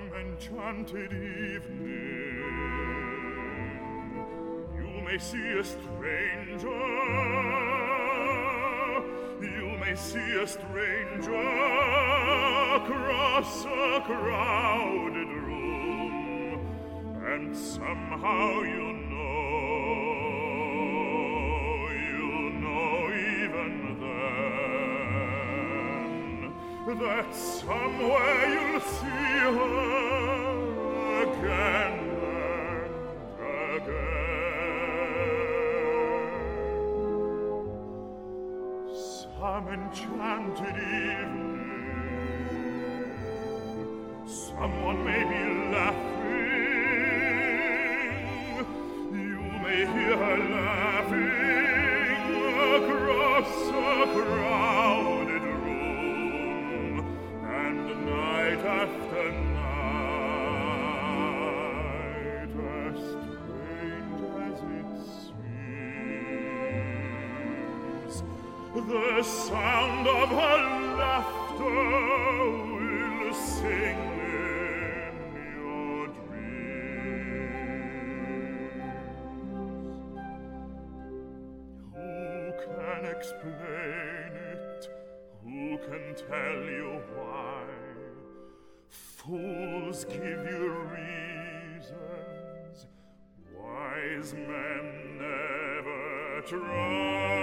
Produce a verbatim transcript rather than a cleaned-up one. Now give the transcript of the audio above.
enchanted evening, you may see a stranger, you may see a stranger across a crowded room, and somehow you know, you know even then, that somewhere you'll see her again and again. Some enchanted evening, someone may be laughing, you may hear her laughing across a crowded room, and night after night, as strange as it seems, the sound of her laughter will sing in your dreams. Who can explain it? Who can tell you why? Fools give you reasons, wise men never try.